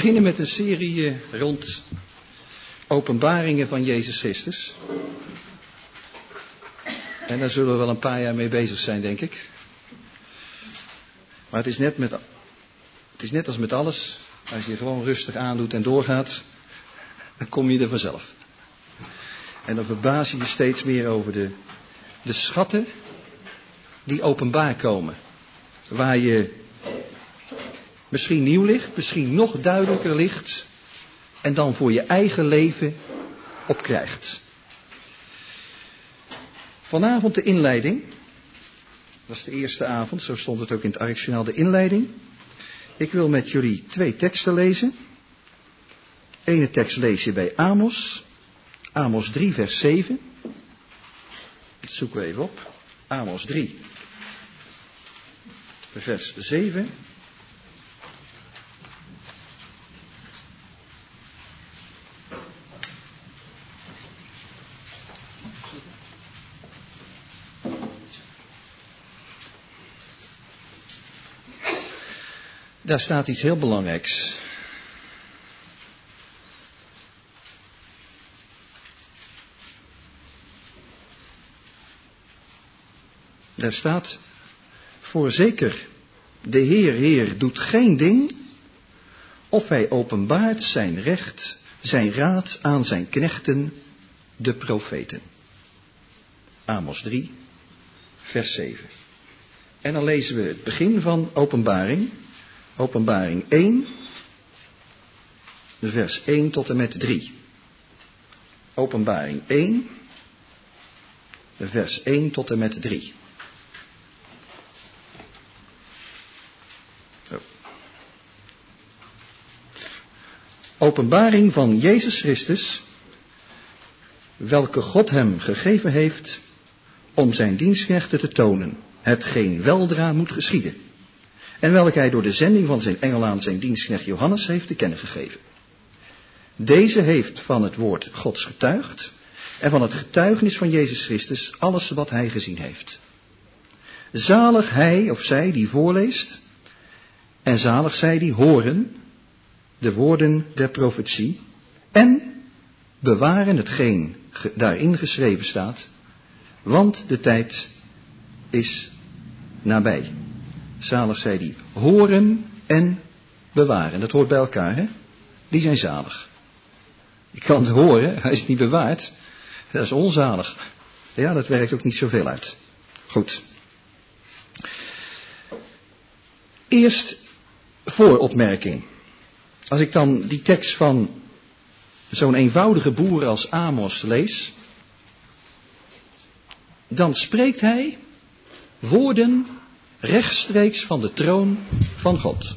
beginnen met een serie rond openbaringen van Jezus Christus. En daar zullen we wel een paar jaar mee bezig zijn, denk ik. Maar het is net als met alles. Als je gewoon rustig aandoet en doorgaat, dan kom je er vanzelf. En dan verbaas je je steeds meer over de schatten die openbaar komen. Waar je misschien nieuw ligt, misschien nog duidelijker ligt. En dan voor je eigen leven op krijgt. Vanavond de inleiding. Dat is de eerste avond, zo stond het ook in het Arksjournaal, de inleiding. Ik wil met jullie 2 teksten lezen. Ene tekst lees je bij Amos. Amos 3 vers 7. Dat zoeken we even op. Amos 3 vers 7. Daar staat iets heel belangrijks. Daar staat: voorzeker, de Heer doet geen ding, of hij openbaart zijn recht, zijn raad aan zijn knechten, de profeten. Amos 3, vers 7. En dan lezen we het begin van Openbaring. Openbaring 1, vers 1 tot en met 3. Openbaring 1, vers 1 tot en met 3. Openbaring van Jezus Christus, welke God hem gegeven heeft om zijn dienstknechten te tonen, hetgeen weldra moet geschieden. En welke hij door de zending van zijn engel aan zijn dienstknecht Johannes heeft te kennen gegeven. Deze heeft van het woord Gods getuigd en van het getuigenis van Jezus Christus alles wat hij gezien heeft. Zalig hij of zij die voorleest en zalig zij die horen de woorden der profetie en bewaren hetgeen daarin geschreven staat, want de tijd is nabij. Zalig zij die horen en bewaren. Dat hoort bij elkaar, hè? Die zijn zalig. Je kan het horen, hij is niet bewaard. Dat is onzalig. Ja, dat werkt ook niet zoveel uit. Goed. Eerst vooropmerking. Als ik dan die tekst van zo'n eenvoudige boer als Amos lees, dan spreekt hij woorden rechtstreeks van de troon van God.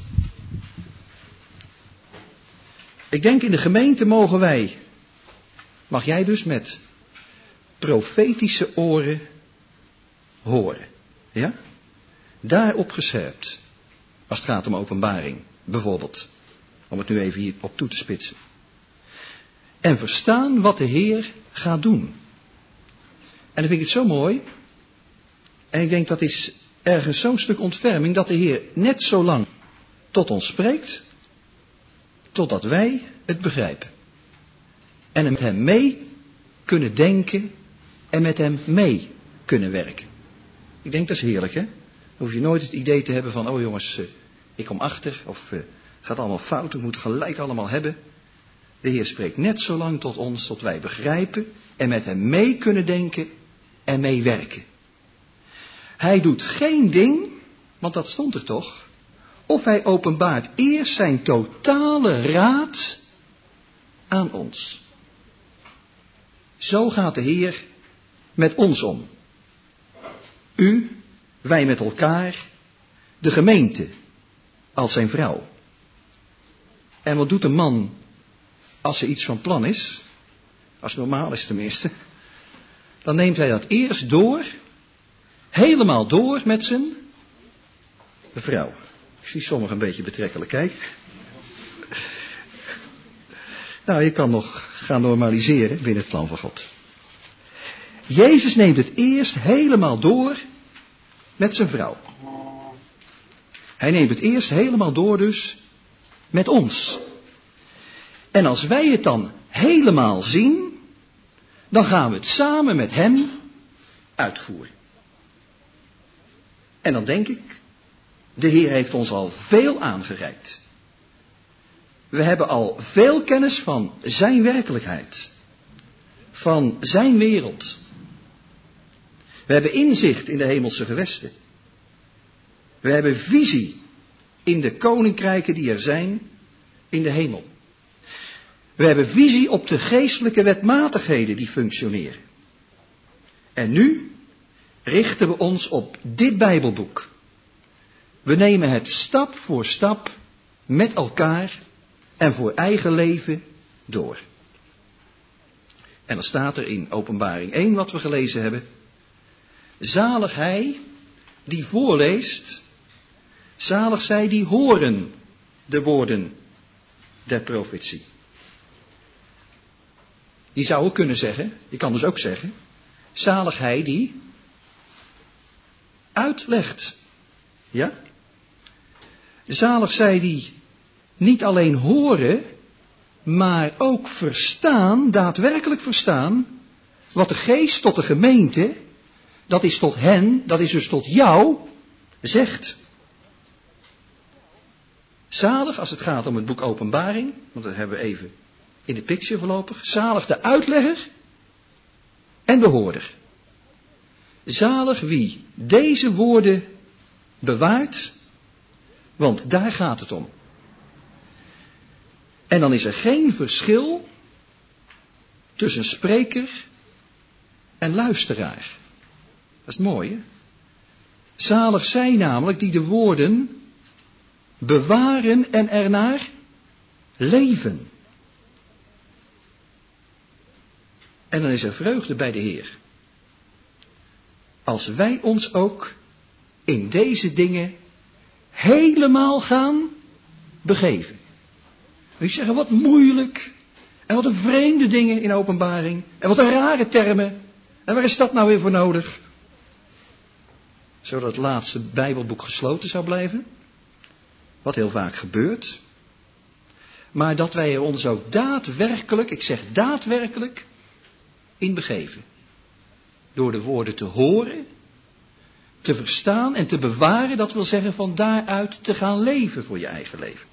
Ik denk in de gemeente mag jij dus met profetische oren horen. Ja? Daarop gescherpt. Als het gaat om openbaring, bijvoorbeeld. Om het nu even hier op toe te spitsen. En verstaan wat de Heer gaat doen. En dan vind ik het zo mooi. En ik denk dat is ergens zo'n stuk ontferming dat de Heer net zo lang tot ons spreekt, totdat wij het begrijpen. En met hem mee kunnen denken en met hem mee kunnen werken. Ik denk dat is heerlijk, hè? Dan hoef je nooit het idee te hebben van, oh jongens, ik kom achter, of het gaat allemaal fout, we moeten gelijk allemaal hebben. De Heer spreekt net zo lang tot ons, tot wij begrijpen en met hem mee kunnen denken en meewerken. Hij doet geen ding, want dat stond er toch, of hij openbaart eerst zijn totale raad aan ons. Zo gaat de Heer met ons om. U, wij met elkaar, de gemeente als zijn vrouw. En wat doet een man als er iets van plan is, als het normaal is tenminste, dan neemt hij dat eerst door, helemaal door met zijn vrouw. Ik zie sommigen een beetje betrekkelijk kijken. Nou, je kan nog gaan normaliseren binnen het plan van God. Jezus neemt het eerst helemaal door met zijn vrouw. Hij neemt het eerst helemaal door dus met ons. En als wij het dan helemaal zien, dan gaan we het samen met hem uitvoeren. En dan denk ik, de Heer heeft ons al veel aangereikt. We hebben al veel kennis van zijn werkelijkheid. Van zijn wereld. We hebben inzicht in de hemelse gewesten. We hebben visie in de koninkrijken die er zijn in de hemel. We hebben visie op de geestelijke wetmatigheden die functioneren. En nu richten we ons op dit Bijbelboek. We nemen het stap voor stap met elkaar en voor eigen leven door. En dan staat er in Openbaring 1 wat we gelezen hebben. Zalig hij die voorleest, zalig zij die horen de woorden der profetie. Je zou ook kunnen zeggen, je kan dus ook zeggen, zalig hij die uitlegt. Ja? Zalig zij die niet alleen horen, maar ook verstaan, daadwerkelijk verstaan, wat de geest tot de gemeente, dat is tot hen, dat is dus tot jou, zegt. Zalig als het gaat om het boek Openbaring, want dat hebben we even in de picture voorlopig. Zalig de uitlegger en de hoorder. Zalig wie deze woorden bewaart, want daar gaat het om. En dan is er geen verschil tussen spreker en luisteraar. Dat is mooi, hè? Zalig zij namelijk die de woorden bewaren en ernaar leven. En dan is er vreugde bij de Heer. Als wij ons ook in deze dingen helemaal gaan begeven. Ik zeg, wat moeilijk. En wat een vreemde dingen in Openbaring. En wat een rare termen. En waar is dat nou weer voor nodig? Zodat het laatste Bijbelboek gesloten zou blijven. Wat heel vaak gebeurt. Maar dat wij er ons ook daadwerkelijk, ik zeg daadwerkelijk, in begeven. Door de woorden te horen, te verstaan en te bewaren. Dat wil zeggen van daaruit te gaan leven voor je eigen leven.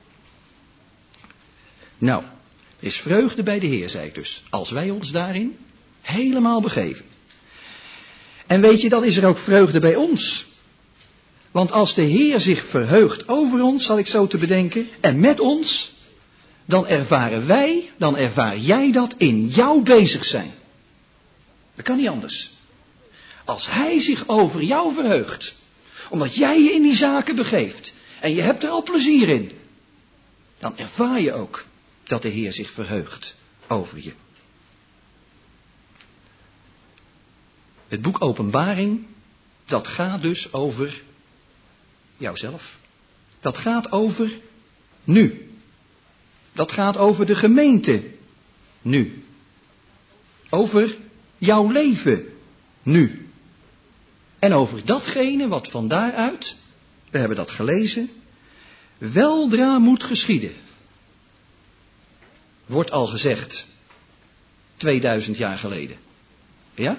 Nou, er is vreugde bij de Heer, zei ik dus. Als wij ons daarin helemaal begeven. En weet je, dan is er ook vreugde bij ons. Want als de Heer zich verheugt over ons, zal ik zo te bedenken, en met ons, dan ervaren wij, dan ervaar jij dat in jouw bezig zijn. Dat kan niet anders. Als Hij zich over jou verheugt, omdat jij je in die zaken begeeft, en je hebt er al plezier in, dan ervaar je ook dat de Heer zich verheugt over je. Het boek Openbaring, dat gaat dus over jouzelf. Dat gaat over nu. Dat gaat over de gemeente nu. Over jouw leven nu. En over datgene wat van daaruit, we hebben dat gelezen, weldra moet geschieden. Wordt al gezegd 2000 jaar geleden. Ja?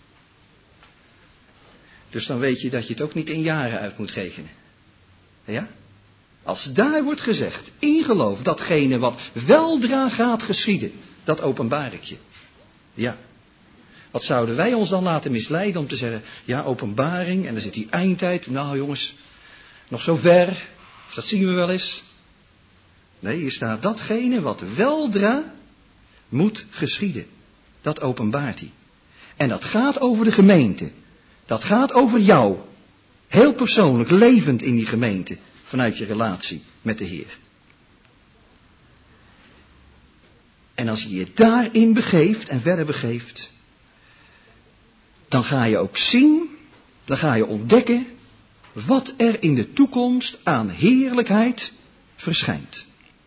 Dus dan weet je dat je het ook niet in jaren uit moet rekenen. Ja? Als daar wordt gezegd, in geloof, datgene wat weldra gaat geschieden, dat openbaar ik je. Ja. Wat zouden wij ons dan laten misleiden om te zeggen, ja, openbaring, en dan zit die eindtijd, nou jongens, nog zo ver, dat zien we wel eens. Nee, hier staat datgene wat weldra moet geschieden. Dat openbaart hij. En dat gaat over de gemeente. Dat gaat over jou. Heel persoonlijk, levend in die gemeente. Vanuit je relatie met de Heer. En als je je daarin begeeft en verder begeeft, dan ga je ook zien, dan ga je ontdekken wat er in de toekomst aan heerlijkheid verschijnt.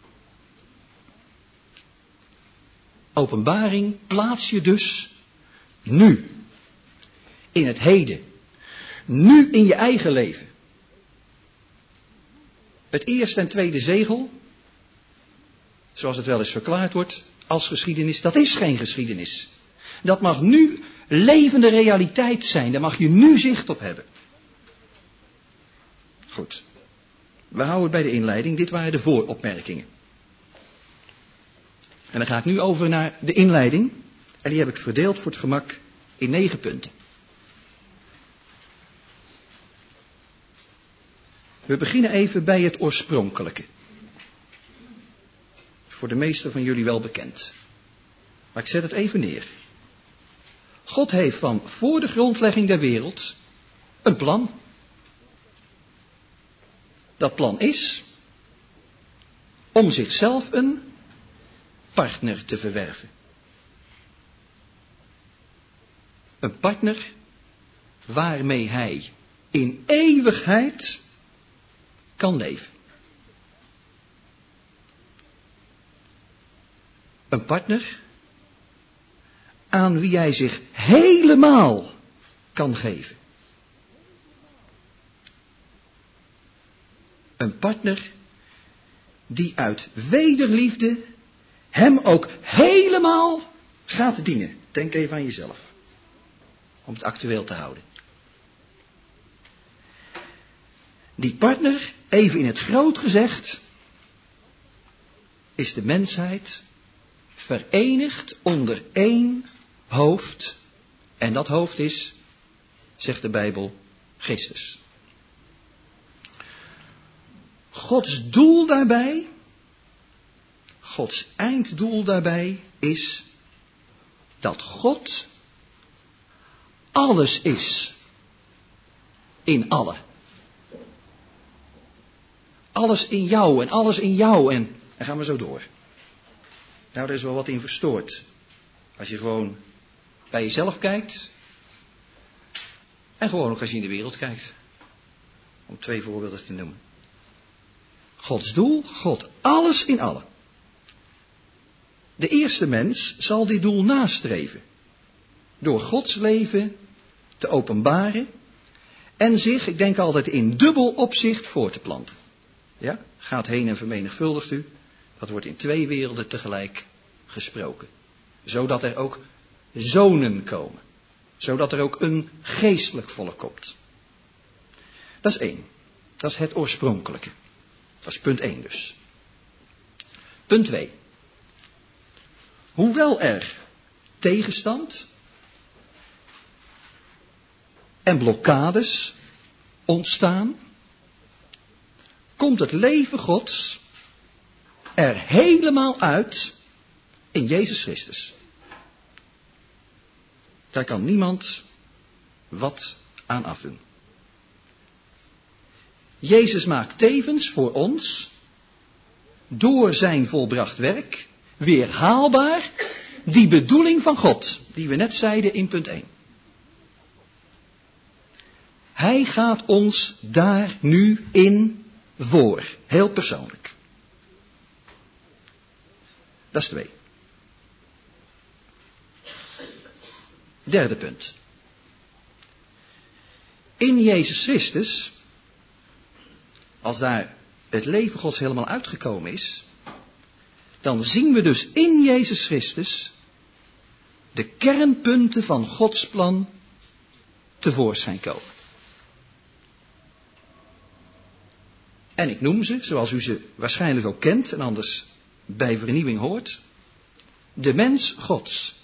Openbaring plaats je dus nu. In het heden. Nu in je eigen leven. Het eerste en tweede zegel. zoals het wel eens verklaard wordt als geschiedenis, dat is geen geschiedenis. Dat mag nu levende realiteit zijn, daar mag je nu zicht op hebben. Goed, we houden het bij de inleiding, dit waren de vooropmerkingen. En dan ga ik nu over naar de inleiding, en die heb ik verdeeld voor het gemak in 9 punten. We beginnen even bij het oorspronkelijke. Voor de meesten van jullie wel bekend. Maar ik zet het even neer. God heeft van voor de grondlegging der wereld een plan. Dat plan is om zichzelf een partner te verwerven. Een partner waarmee hij in eeuwigheid kan leven. Een partner aan wie hij zich helemaal kan geven. Een partner die uit wederliefde hem ook helemaal gaat dienen. Denk even aan jezelf. Om het actueel te houden. Die partner, even in het groot gezegd, is de mensheid verenigd onder één hoofd. En dat hoofd is, zegt de Bijbel, Christus. Gods doel daarbij, Gods einddoel daarbij is dat God alles is in allen. Alles in jou en alles in jou en gaan we zo door. Nou, daar is wel wat in verstoord. Als je gewoon bij jezelf kijkt en gewoon ook als je in de wereld kijkt. Om 2 voorbeelden te noemen. Gods doel, God alles in allen. De eerste mens zal dit doel nastreven. Door Gods leven te openbaren en zich, ik denk altijd in dubbel opzicht, voor te planten. Ja, gaat heen en vermenigvuldigt u. Dat wordt in 2 werelden tegelijk gesproken. Zodat er ook zonen komen. Zodat er ook een geestelijk volk komt. Dat is 1. Dat is het oorspronkelijke. Dat is punt 1 dus. Punt 2. Hoewel er tegenstand en blokkades ontstaan, komt het leven Gods er helemaal uit in Jezus Christus. Daar kan niemand wat aan afdoen. Jezus maakt tevens voor ons, door zijn volbracht werk, weer haalbaar die bedoeling van God, die we net zeiden in punt 1. Hij gaat ons daar nu in voor, heel persoonlijk. Dat is 2. Derde punt. In Jezus Christus, als daar het leven Gods helemaal uitgekomen is, dan zien we dus in Jezus Christus de kernpunten van Gods plan tevoorschijn komen. En ik noem ze, zoals u ze waarschijnlijk ook kent en anders bij vernieuwing hoort, de mens Gods.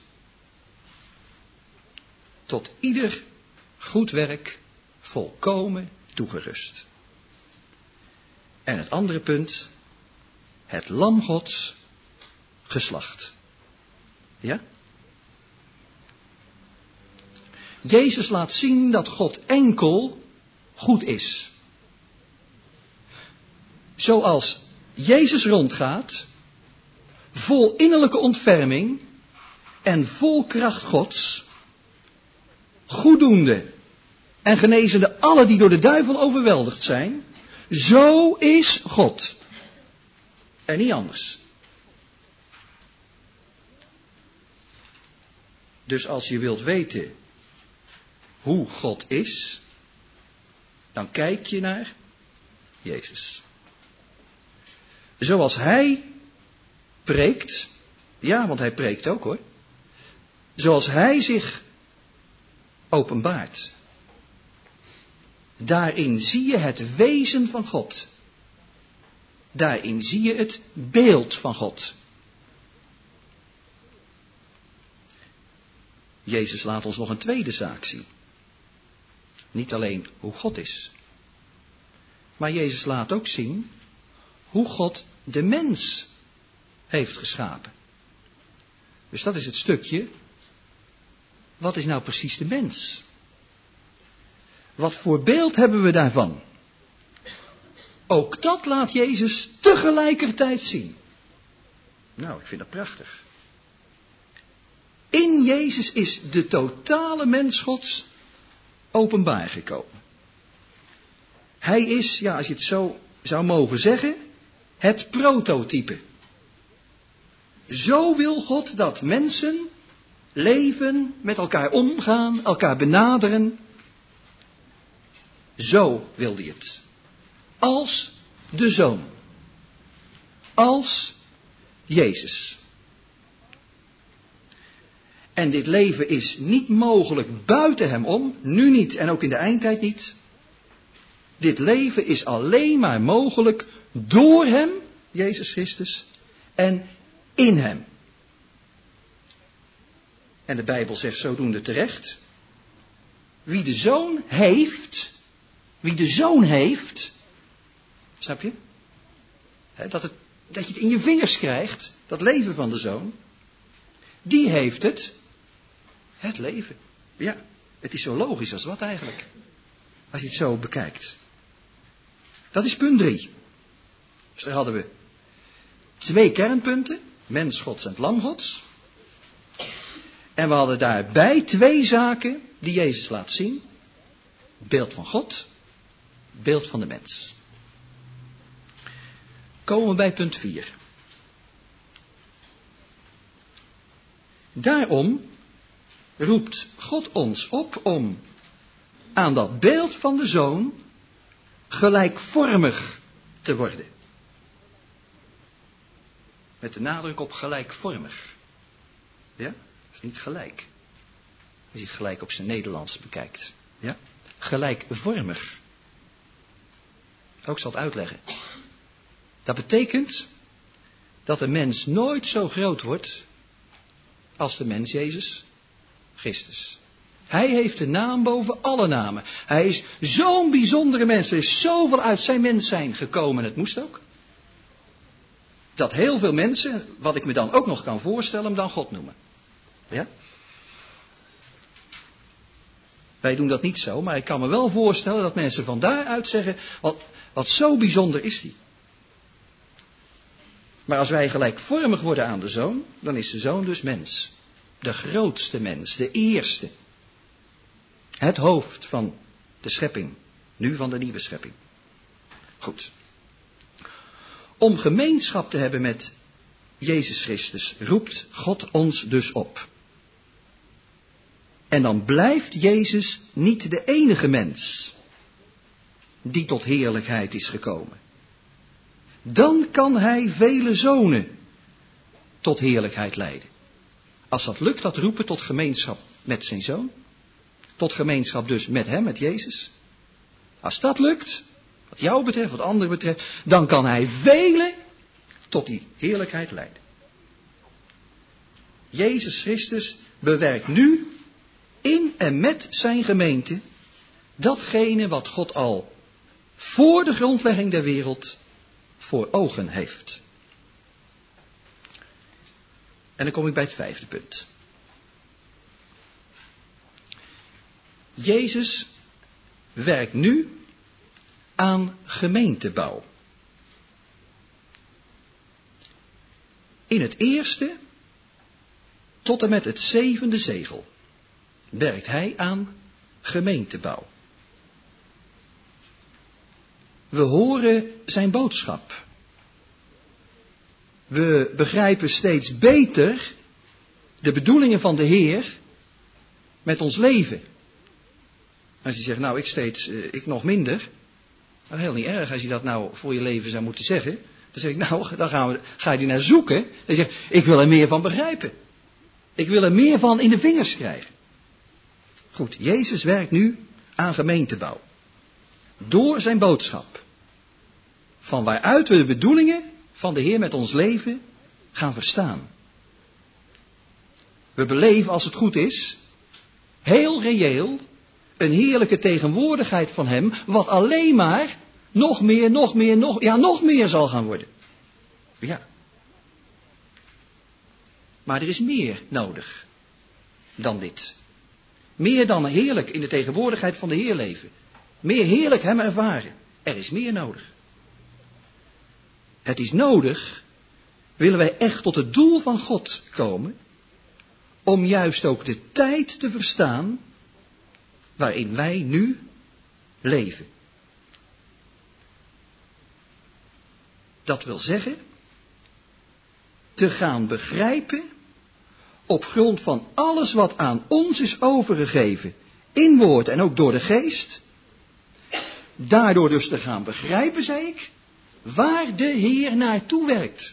Tot ieder goed werk volkomen toegerust. En het andere punt, het lam Gods geslacht. Ja? Jezus laat zien dat God enkel goed is. Zoals Jezus rondgaat, vol innerlijke ontferming en vol kracht Gods, goeddoende en genezende alle die door de duivel overweldigd zijn, zo is God. En niet anders. Dus als je wilt weten hoe God is, dan kijk je naar Jezus. Zoals hij preekt, ja, want hij preekt ook hoor, zoals hij zich openbaart. Daarin zie je het wezen van God. Daarin zie je het beeld van God. Jezus laat ons nog een tweede zaak zien. Niet alleen hoe God is. Maar Jezus laat ook zien hoe God de mens heeft geschapen. Dus dat is het stukje. Wat is nou precies de mens? Wat voor beeld hebben we daarvan? Ook dat laat Jezus tegelijkertijd zien. Nou, ik vind dat prachtig. In Jezus is de totale mens Gods openbaar gekomen. Hij is, ja, als je het zo zou mogen zeggen, het prototype. Zo wil God dat mensen leven, met elkaar omgaan, elkaar benaderen. Zo wil hij het. Als de Zoon. Als Jezus. En dit leven is niet mogelijk buiten hem om, nu niet en ook in de eindtijd niet. Dit leven is alleen maar mogelijk door hem, Jezus Christus, en in hem. En de Bijbel zegt zodoende terecht, wie de Zoon heeft, snap je? Dat je het in je vingers krijgt, dat leven van de Zoon, die heeft het leven. Ja, het is zo logisch als wat eigenlijk, als je het zo bekijkt. Dat is punt 3. Dus daar hadden we 2 kernpunten, mens Gods en het lam Gods. En we hadden daarbij 2 zaken die Jezus laat zien. Beeld van God, beeld van de mens. Komen we bij punt 4. Daarom roept God ons op om aan dat beeld van de Zoon gelijkvormig te worden. Met de nadruk op gelijkvormig. Ja? Dat is niet gelijk. Als je het gelijk op zijn Nederlands bekijkt. Ja? Gelijkvormig. Ook zal het uitleggen. Dat betekent dat de mens nooit zo groot wordt als de mens Jezus Christus. Hij heeft de naam boven alle namen. Hij is zo'n bijzondere mens. Er is zoveel uit zijn mens zijn gekomen. Het moest ook. Dat heel veel mensen, wat ik me dan ook nog kan voorstellen, hem dan God noemen. Ja? Wij doen dat niet zo, maar ik kan me wel voorstellen dat mensen van daaruit zeggen, wat zo bijzonder is die. Maar als wij gelijkvormig worden aan de Zoon, dan is de Zoon dus mens. De grootste mens, de eerste. Het hoofd van de schepping, nu van de nieuwe schepping. Goed. Om gemeenschap te hebben met Jezus Christus roept God ons dus op. En dan blijft Jezus niet de enige mens die tot heerlijkheid is gekomen. Dan kan hij vele zonen tot heerlijkheid leiden. Als dat lukt, dat roepen tot gemeenschap met zijn Zoon. Tot gemeenschap dus met hem, met Jezus. Als dat lukt, wat jou betreft, wat anderen betreft, dan kan hij velen tot die heerlijkheid leiden. Jezus Christus bewerkt nu in en met zijn gemeente datgene wat God al voor de grondlegging der wereld voor ogen heeft. En dan kom ik bij het 5e punt. Jezus werkt nu aan gemeentebouw. In het 1e tot en met het 7e zegel werkt hij aan gemeentebouw. We horen zijn boodschap. We begrijpen steeds beter de bedoelingen van de Heer met ons leven. Als je zegt, nou ik nog minder. Nou, heel niet erg als je dat nou voor je leven zou moeten zeggen. Dan zeg ik, nou, dan ga je die naar zoeken. Dan zeg ik, ik wil er meer van begrijpen. Ik wil er meer van in de vingers krijgen. Goed, Jezus werkt nu aan gemeentebouw. Door zijn boodschap. Van waaruit we de bedoelingen van de Heer met ons leven gaan verstaan. We beleven, als het goed is, heel reëel een heerlijke tegenwoordigheid van hem, wat alleen maar nog meer zal gaan worden. Ja. Maar er is meer nodig dan dit. Meer dan heerlijk in de tegenwoordigheid van de Heer leven. Meer heerlijk hem ervaren. Er is meer nodig. Het is nodig, willen wij echt tot het doel van God komen, om juist ook de tijd te verstaan waarin wij nu leven. Dat wil zeggen, te gaan begrijpen op grond van alles wat aan ons is overgegeven, in woord en ook door de geest. Daardoor dus te gaan begrijpen, zei ik, waar de Heer naartoe werkt.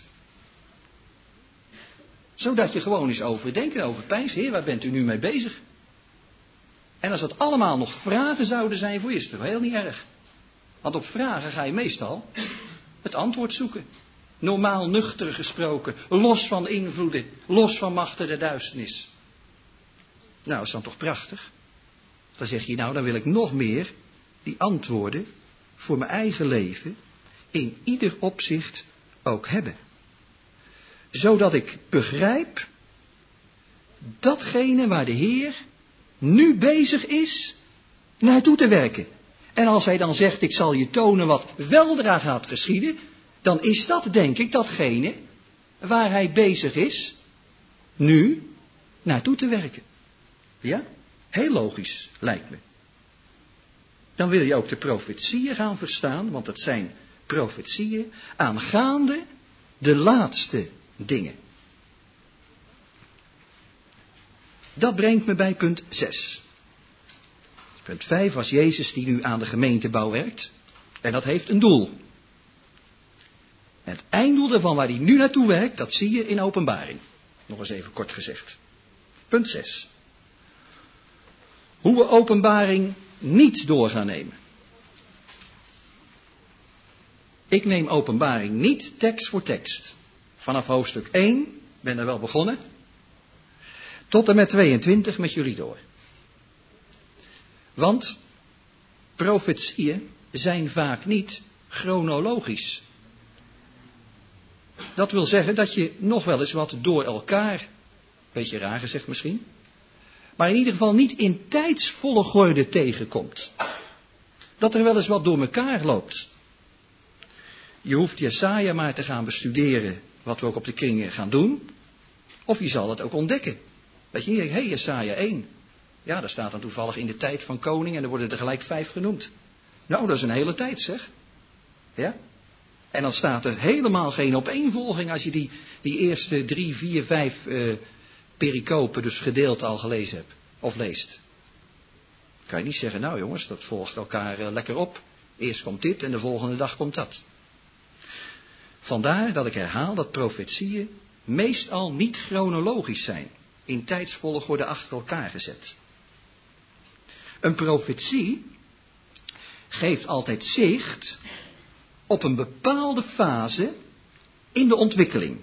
Zodat je gewoon eens overdenkt en overpeinst, Heer, waar bent u nu mee bezig? En als dat allemaal nog vragen zouden zijn voor je, is het toch heel niet erg. Want op vragen ga je meestal het antwoord zoeken. Normaal nuchter gesproken, los van invloeden, los van machten der duisternis. Nou, is dan toch prachtig? Dan zeg je, nou, dan wil ik nog meer die antwoorden voor mijn eigen leven in ieder opzicht ook hebben. Zodat ik begrijp datgene waar de Heer nu bezig is naartoe te werken. En als hij dan zegt, ik zal je tonen wat weldra gaat geschieden, dan is dat, denk ik, datgene waar hij bezig is nu naartoe te werken. Ja? Heel logisch, lijkt me. Dan wil je ook de profetieën gaan verstaan, want het zijn profetieën aangaande de laatste dingen. Dat brengt me bij punt 6. Punt 5 was Jezus die nu aan de gemeentebouw werkt. En dat heeft een doel. En het einddoel daarvan waar hij nu naartoe werkt, dat zie je in Openbaring. Nog eens even kort gezegd. Punt 6. Hoe we Openbaring niet door gaan nemen. Ik neem Openbaring niet tekst voor tekst. Vanaf hoofdstuk 1, ben er wel begonnen, tot en met 22 met jullie door. Want profetieën zijn vaak niet chronologisch. Dat wil zeggen dat je nog wel eens wat door elkaar, beetje raar gezegd misschien, maar in ieder geval niet in tijdsvolgorde tegenkomt. Dat er wel eens wat door elkaar loopt. Je hoeft Jesaja maar te gaan bestuderen, wat we ook op de kringen gaan doen. Of je zal het ook ontdekken. Dat je niet denkt, hé, Jesaja 1. Ja, daar staat dan toevallig in de tijd van koning en er worden er gelijk 5 genoemd. Nou, dat is een hele tijd, zeg. Ja? En dan staat er helemaal geen opeenvolging als je die eerste 3, 4, 5 pericopen, dus gedeelte al gelezen hebt. Of leest. Kan je niet zeggen, nou jongens, dat volgt elkaar lekker op. Eerst komt dit en de volgende dag komt dat. Vandaar dat ik herhaal dat profetieën meestal niet chronologisch zijn. In tijdsvolgorde achter elkaar gezet. Een profetie geeft altijd zicht op een bepaalde fase in de ontwikkeling.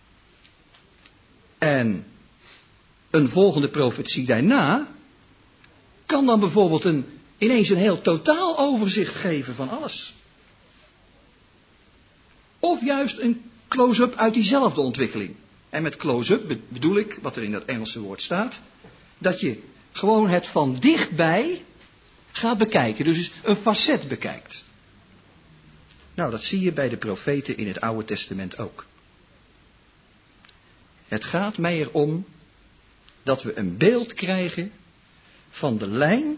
En een volgende profetie daarna kan dan bijvoorbeeld ineens een heel totaal overzicht geven van alles. Of juist een close-up uit diezelfde ontwikkeling. En met close-up bedoel ik, wat er in dat Engelse woord staat, dat je gewoon het van dichtbij gaat bekijken. Dus een facet bekijkt. Nou, dat zie je bij de profeten in het Oude Testament ook. Het gaat mij erom dat we een beeld krijgen van de lijn.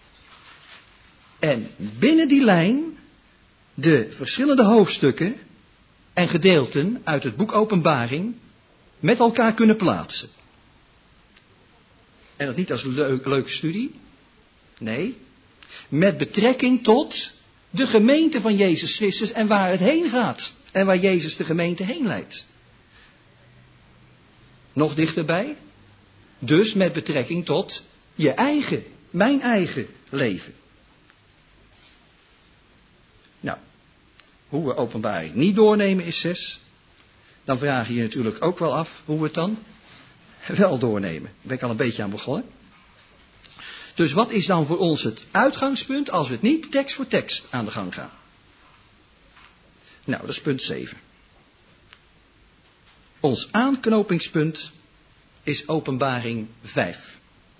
En binnen die lijn de verschillende hoofdstukken en gedeelten uit het boek Openbaring met elkaar kunnen plaatsen. En dat niet als leuke studie. Nee, met betrekking tot de gemeente van Jezus Christus en waar het heen gaat. En waar Jezus de gemeente heen leidt. Nog dichterbij. Dus met betrekking tot je eigen, mijn eigen leven. Nou, hoe we Openbaring niet doornemen is 6. Dan vraag je je natuurlijk ook wel af hoe we het dan wel doornemen. Daar ben ik al een beetje aan begonnen. Dus wat is dan voor ons het uitgangspunt als we het niet tekst voor tekst aan de gang gaan? Nou, dat is punt 7. Ons aanknopingspunt is Openbaring 5.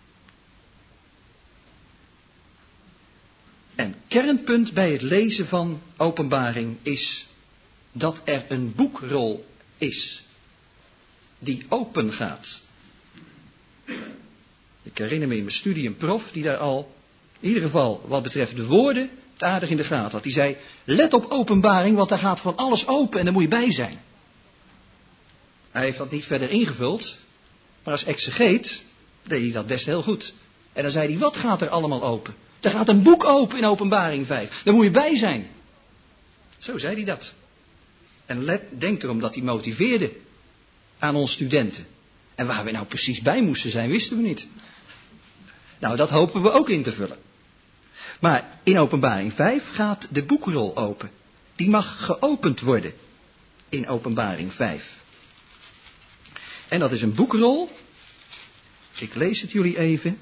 En kernpunt bij het lezen van Openbaring is dat er een boekrol is die open gaat. Ik herinner me in mijn studie een prof die daar al, in ieder geval wat betreft de woorden, het aardig in de gaten had. Die zei, let op Openbaring, want daar gaat van alles open en daar moet je bij zijn. Hij heeft dat niet verder ingevuld, maar als exegeet deed hij dat best heel goed. En dan zei hij, wat gaat er allemaal open? Er gaat een boek open in Openbaring 5, daar moet je bij zijn. Zo zei hij dat. En denk erom dat hij motiveerde aan ons studenten. En waar we nou precies bij moesten zijn, wisten we niet. Nou, dat hopen we ook in te vullen. Maar in Openbaring 5 gaat de boekrol open. Die mag geopend worden in Openbaring 5. En dat is een boekrol. Ik lees het jullie even.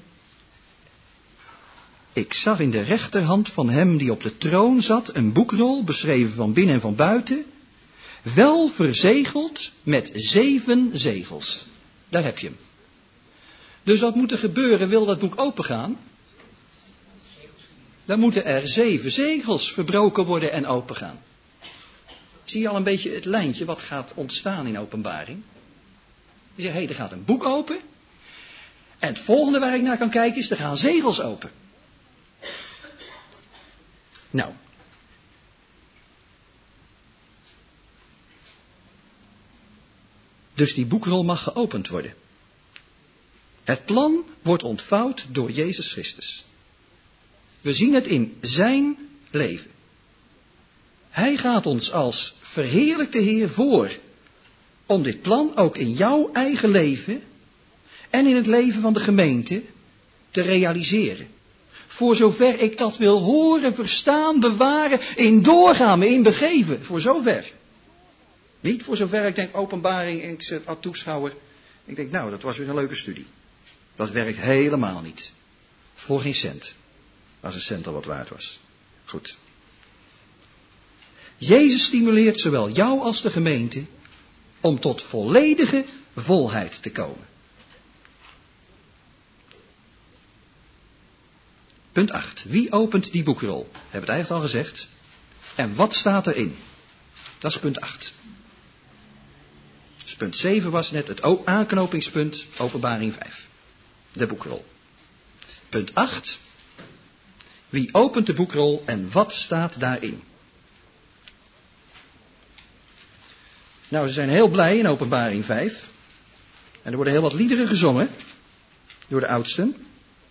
Ik zag in de rechterhand van hem die op de troon zat een boekrol, beschreven van binnen en van buiten, wel verzegeld met 7 zegels. Daar heb je hem. Dus wat moet er gebeuren, wil dat boek opengaan? Dan moeten er 7 zegels verbroken worden en opengaan. Zie je al een beetje het lijntje wat gaat ontstaan in Openbaring? Je zegt, hé, er gaat een boek open. En het volgende waar ik naar kan kijken is, er gaan zegels open. Nou. Dus die boekrol mag geopend worden. Het plan wordt ontvouwd door Jezus Christus. We zien het in zijn leven. Hij gaat ons als verheerlijkte Heer voor om dit plan ook in jouw eigen leven en in het leven van de gemeente te realiseren. Voor zover ik dat wil horen, verstaan, bewaren, in doorgaan, me in begeven. Voor zover. Niet voor zover ik denk Openbaring en ik zit als toeschouwer. Ik denk nou, dat was weer een leuke studie. Dat werkt helemaal niet. Voor geen cent. Als een cent al wat waard was. Goed. Jezus stimuleert zowel jou als de gemeente om tot volledige volheid te komen. Punt 8. Wie opent die boekrol? We hebben het eigenlijk al gezegd. En wat staat erin? Dat is punt 8. Dus punt 7 was net het aanknopingspunt, Openbaring 5. De boekrol. Punt 8. Wie opent de boekrol en wat staat daarin? Nou, ze zijn heel blij in Openbaring 5. En er worden heel wat liederen gezongen door de oudsten.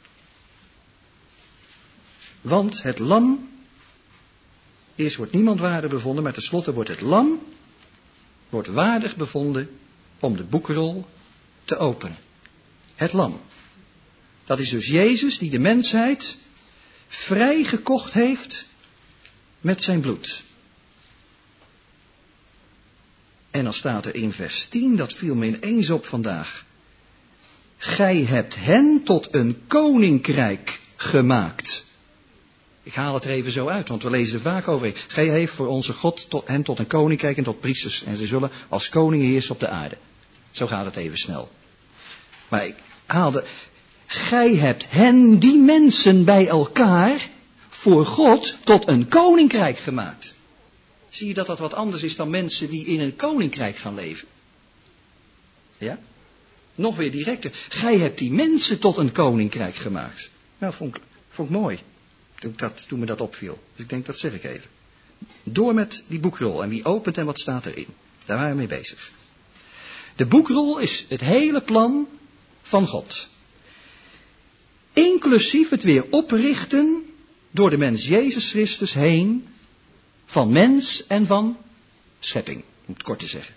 Want het lam, eerst wordt niemand waardig bevonden, maar tenslotte wordt het lam waardig bevonden om de boekrol te openen. Het lam. Dat is dus Jezus die de mensheid vrijgekocht heeft met zijn bloed. En dan staat er in vers 10, dat viel me ineens op vandaag. Gij hebt hen tot een koninkrijk gemaakt. Ik haal het er even zo uit, want we lezen er vaak over. Gij heeft voor onze God hen tot een koninkrijk en tot priesters. En ze zullen als koningen heersen op de aarde. Zo gaat het even snel. Maar ik haalde. Gij hebt hen, die mensen bij elkaar, voor God tot een koninkrijk gemaakt. Zie je dat dat wat anders is dan mensen die in een koninkrijk gaan leven? Ja? Nog weer directer. Gij hebt die mensen tot een koninkrijk gemaakt. Nou, vond ik mooi. Toen me dat opviel. Dus ik denk, dat zeg ik even. Door met die boekrol. En wie opent en wat staat erin? Daar waren we mee bezig. De boekrol is het hele plan van God. Inclusief het weer oprichten door de mens Jezus Christus heen van mens en van schepping, om het kort te zeggen.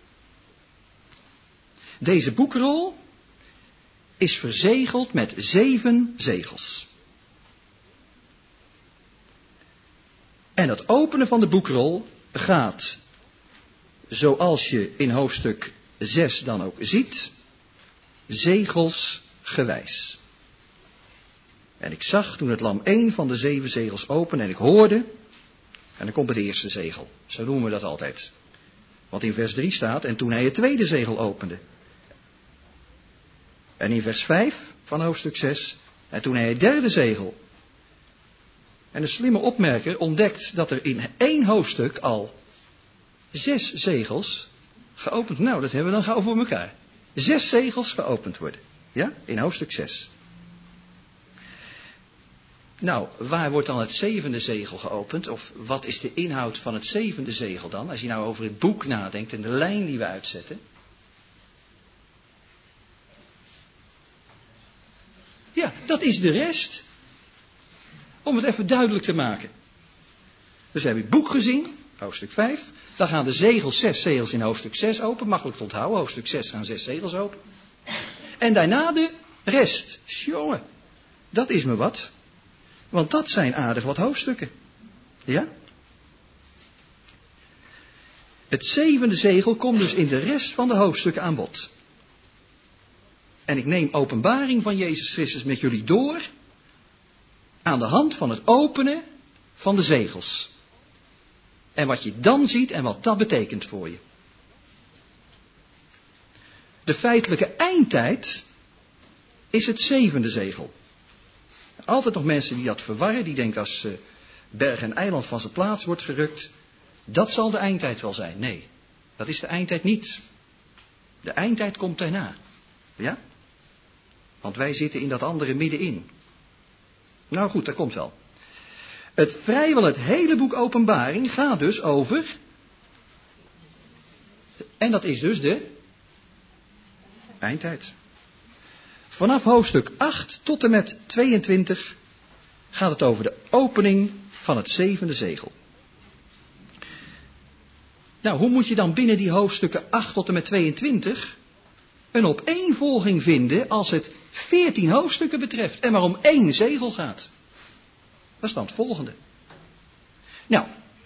Deze boekrol is verzegeld met 7 zegels. En het openen van de boekrol gaat, zoals je in hoofdstuk 6 dan ook ziet, zegelsgewijs. En ik zag toen het lam 1 van de 7 zegels opende en ik hoorde, en dan komt het eerste zegel. Zo noemen we dat altijd. Want in vers 3 staat, en toen hij het tweede zegel opende. En in vers 5 van hoofdstuk 6, en toen hij het derde zegel. En de slimme opmerker ontdekt dat er in 1 hoofdstuk al 6 zegels geopend. Nou, dat hebben we dan gauw voor elkaar. 6 zegels geopend worden. Ja, in hoofdstuk 6. Nou, waar wordt dan het 7e zegel geopend? Of wat is de inhoud van het 7e zegel dan? Als je nou over het boek nadenkt en de lijn die we uitzetten. Ja, dat is de rest. Om het even duidelijk te maken. Dus we hebben het boek gezien, hoofdstuk 5. Dan gaan de zegels, 6 zegels in hoofdstuk 6 open. Makkelijk te onthouden, hoofdstuk 6 gaan 6 zegels open. En daarna de rest. Jongen, dat is me wat. Want dat zijn aardig wat hoofdstukken. Ja? Het 7e zegel komt dus in de rest van de hoofdstukken aan bod. En ik neem openbaring van Jezus Christus met jullie door aan de hand van het openen van de zegels. En wat je dan ziet en wat dat betekent voor je. De feitelijke eindtijd is het 7e zegel. Altijd nog mensen die dat verwarren, die denken als berg en eiland van zijn plaats wordt gerukt, dat zal de eindtijd wel zijn. Nee, dat is de eindtijd niet. De eindtijd komt daarna. Ja? Want wij zitten in dat andere middenin. Nou goed, dat komt wel. Vrijwel het hele boek Openbaring gaat dus over. En dat is dus de eindtijd. Vanaf hoofdstuk 8 tot en met 22 gaat het over de opening van het 7e zegel. Nou, hoe moet je dan binnen die hoofdstukken 8 tot en met 22 een opeenvolging vinden als het 14 hoofdstukken betreft en maar om 1 zegel gaat? Dat is dan het volgende. Nou,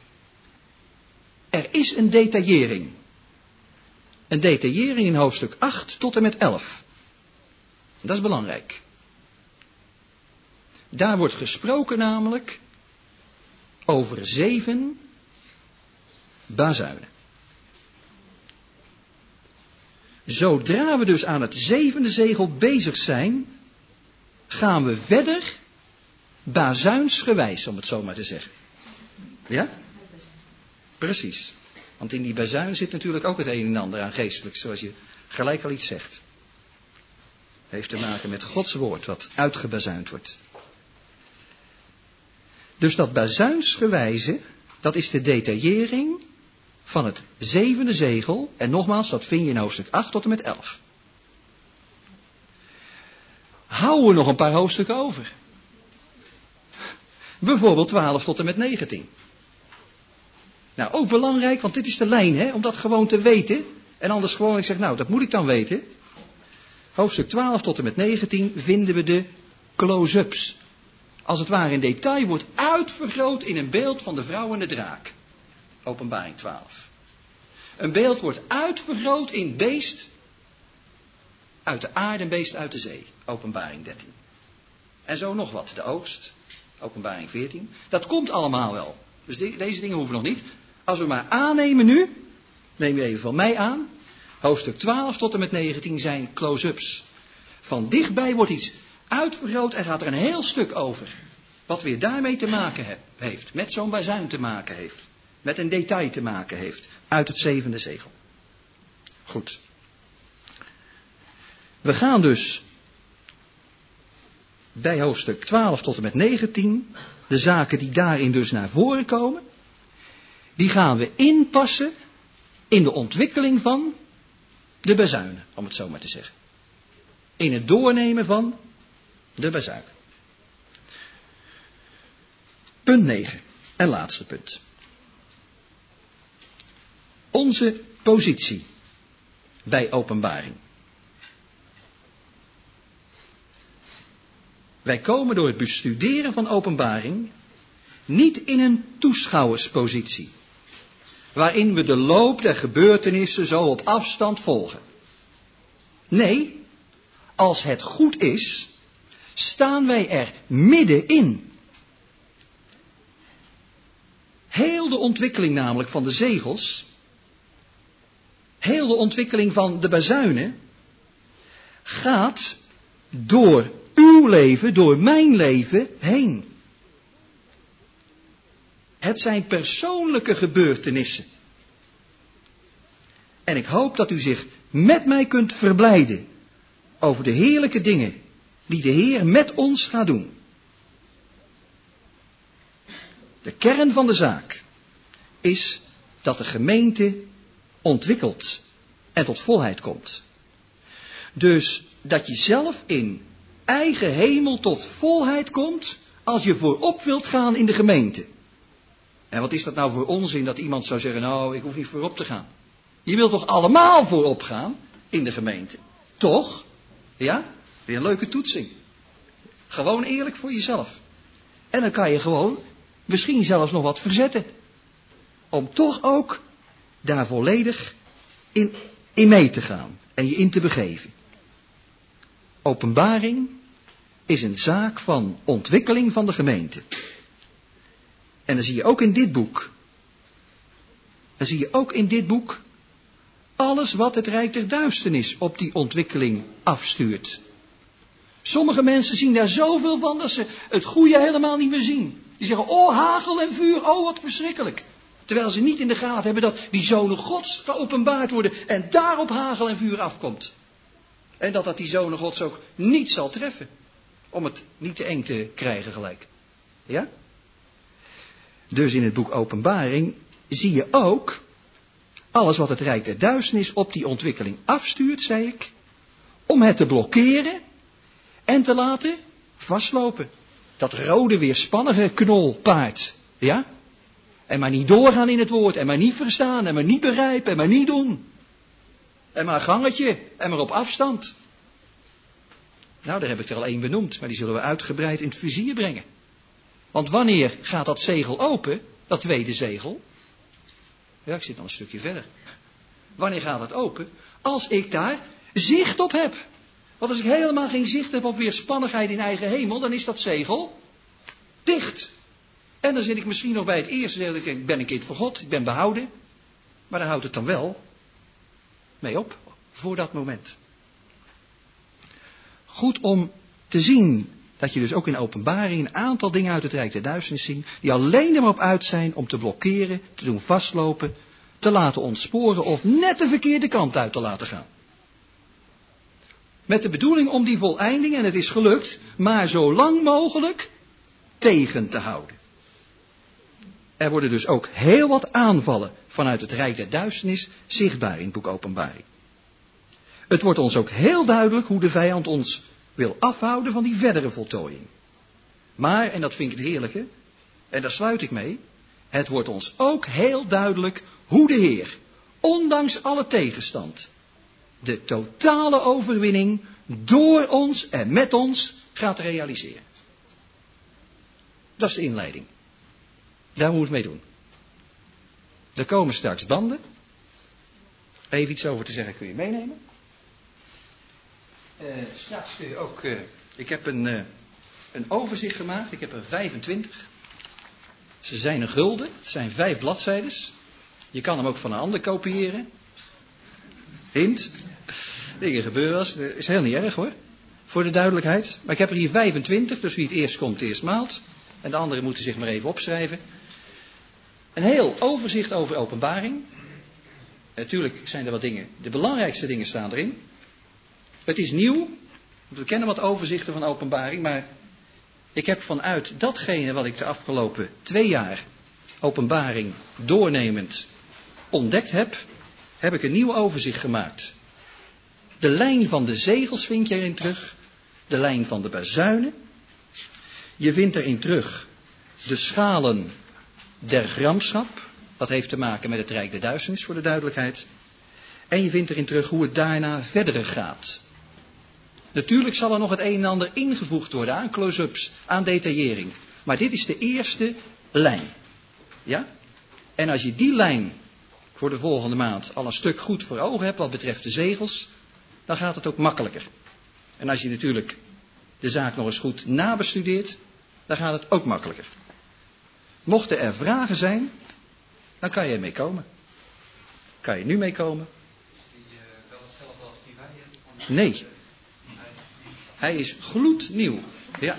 er is een detaillering. Een detaillering in hoofdstuk 8 tot en met 11. Dat is belangrijk. Daar wordt gesproken namelijk over 7 bazuinen. Zodra we dus aan het 7e zegel bezig zijn, gaan we verder bazuinsgewijs, om het zo maar te zeggen. Ja? Precies. Want in die bazuin zit natuurlijk ook het een en ander aan geestelijk, zoals je gelijk al iets zegt. Heeft te maken met Gods woord, wat uitgebazuind wordt. Dus dat bazuinsgewijze, dat is de detaillering van het 7e zegel. En nogmaals, dat vind je in hoofdstuk 8 tot en met 11. Houden we nog een paar hoofdstukken over. Bijvoorbeeld 12 tot en met 19. Nou, ook belangrijk, want dit is de lijn, hè, om dat gewoon te weten. En anders gewoon, ik zeg, nou, dat moet ik dan weten. Hoofdstuk 12 tot en met 19 vinden we de close-ups. Als het ware in detail wordt uitvergroot in een beeld van de vrouw en de draak. Openbaring 12. Een beeld wordt uitvergroot in beest uit de aarde en beest uit de zee. Openbaring 13. En zo nog wat. De oogst. Openbaring 14. Dat komt allemaal wel. Dus deze dingen hoeven nog niet. Als we maar aannemen nu. Neem je even van mij aan. Hoofdstuk 12 tot en met 19 zijn close-ups. Van dichtbij wordt iets uitvergroot en gaat er een heel stuk over. Wat weer daarmee te maken heeft. Met zo'n bazuin te maken heeft. Met een detail te maken heeft. Uit het 7e zegel. Goed. We gaan dus bij hoofdstuk 12 tot en met 19. De zaken die daarin dus naar voren komen. Die gaan we inpassen in de ontwikkeling van de bazuinen. Om het zo maar te zeggen. In het doornemen van de bazuinen. Punt 9. En laatste punt. Onze positie bij openbaring. Wij komen door het bestuderen van openbaring niet in een toeschouwerspositie, waarin we de loop der gebeurtenissen zo op afstand volgen. Nee, als het goed is, staan wij er middenin. Heel de ontwikkeling namelijk van de zegels, heel de ontwikkeling van de bazuinen, gaat door uw leven, door mijn leven heen. Het zijn persoonlijke gebeurtenissen. En ik hoop dat u zich met mij kunt verblijden over de heerlijke dingen die de Heer met ons gaat doen. De kern van de zaak is dat de gemeente ontwikkelt en tot volheid komt. Dus dat je zelf in eigen hemel tot volheid komt als je voorop wilt gaan in de gemeente. En wat is dat nou voor onzin dat iemand zou zeggen, nou, ik hoef niet voorop te gaan. Je wilt toch allemaal voorop gaan in de gemeente? Toch? Ja? Weer een leuke toetsing. Gewoon eerlijk voor jezelf. En dan kan je gewoon misschien zelfs nog wat verzetten. Om toch ook daar volledig in mee te gaan. En je in te begeven. Openbaring is een zaak van ontwikkeling van de gemeente. En dan zie je ook in dit boek. Dan zie je ook in dit boek alles wat het rijk der duisternis op die ontwikkeling afstuurt. Sommige mensen zien daar zoveel van dat ze het goede helemaal niet meer zien. Die zeggen, oh hagel en vuur, oh wat verschrikkelijk. Terwijl ze niet in de gaten hebben dat die zonen Gods geopenbaard worden en daarop hagel en vuur afkomt. En dat die zonen Gods ook niet zal treffen. Om het niet te eng te krijgen gelijk. Ja? Dus in het boek Openbaring zie je ook alles wat het rijk der duisternis op die ontwikkeling afstuurt, zei ik, om het te blokkeren en te laten vastlopen. Dat rode weerspannige knolpaard, ja? En maar niet doorgaan in het woord, en maar niet verstaan, en maar niet begrijpen, en maar niet doen. En maar gangetje, en maar op afstand. Nou, daar heb ik er al één benoemd, maar die zullen we uitgebreid in het vizier brengen. Want wanneer gaat dat zegel open, dat tweede zegel? Ja, ik zit nog een stukje verder. Wanneer gaat het open? Als ik daar zicht op heb. Want als ik helemaal geen zicht heb op weerspannigheid in eigen hemel, dan is dat zegel dicht. En dan zit ik misschien nog bij het eerste zegel, ik ben een kind van God, ik ben behouden. Maar daar houdt het dan wel mee op, voor dat moment. Goed om te zien dat je dus ook in openbaring een aantal dingen uit het rijk der duisternis ziet, die alleen er maar op uit zijn om te blokkeren, te doen vastlopen, te laten ontsporen of net de verkeerde kant uit te laten gaan. Met de bedoeling om die voleinding, en het is gelukt, maar zo lang mogelijk tegen te houden. Er worden dus ook heel wat aanvallen vanuit het rijk der duisternis zichtbaar in het boek Openbaring. Het wordt ons ook heel duidelijk hoe de vijand ons wil afhouden van die verdere voltooiing. Maar, en dat vind ik het heerlijke, en daar sluit ik mee, het wordt ons ook heel duidelijk hoe de Heer, ondanks alle tegenstand, de totale overwinning door ons en met ons gaat realiseren. Dat is de inleiding. Daar moet je het mee doen. Er komen straks banden. Even iets over te zeggen kun je meenemen. Straks kun je ook... ik heb een overzicht gemaakt. Ik heb er 25. Ze zijn een gulden. Het zijn 5 bladzijdes. Je kan hem ook van een ander kopiëren. Hint. Dingen gebeuren wel eens. Is heel niet erg hoor. Voor de duidelijkheid. Maar ik heb er hier 25. Dus wie het eerst komt, eerst maalt. En de anderen moeten zich maar even opschrijven. Een heel overzicht over openbaring. Natuurlijk zijn er wat dingen. De belangrijkste dingen staan erin. Het is nieuw. We kennen wat overzichten van openbaring. Maar ik heb vanuit datgene wat ik de afgelopen 2 jaar openbaring doornemend ontdekt heb ik een nieuw overzicht gemaakt. De lijn van de zegels vind je erin terug. De lijn van de bazuinen. Je vindt erin terug de schalen der gramschap. Dat heeft te maken met het Rijk der Duisternis, voor de duidelijkheid. En je vindt erin terug hoe het daarna verder gaat. Natuurlijk zal er nog het een en ander ingevoegd worden aan close-ups, aan detaillering. Maar dit is de eerste lijn. Ja? En als je die lijn voor de volgende maand al een stuk goed voor ogen hebt wat betreft de zegels, dan gaat het ook makkelijker. En als je natuurlijk de zaak nog eens goed nabestudeert, dan gaat het ook makkelijker. Mochten er vragen zijn, dan kan je ermee komen. Kan je nu meekomen? Nee. Hij is gloednieuw. Ja.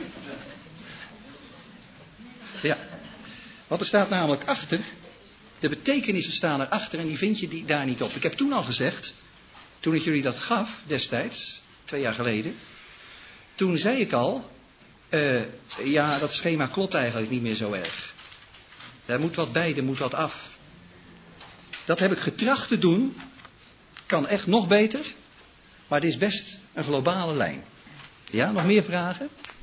Ja. Want er staat namelijk achter, de betekenissen staan erachter en die vind je daar niet op. Ik heb toen al gezegd, toen ik jullie dat gaf destijds, 2 jaar geleden, toen zei ik al, ja, dat schema klopt eigenlijk niet meer zo erg. Daar moet wat bij, er moet wat af. Dat heb ik getracht te doen, kan echt nog beter, maar het is best een globale lijn. Ja, nog meer vragen?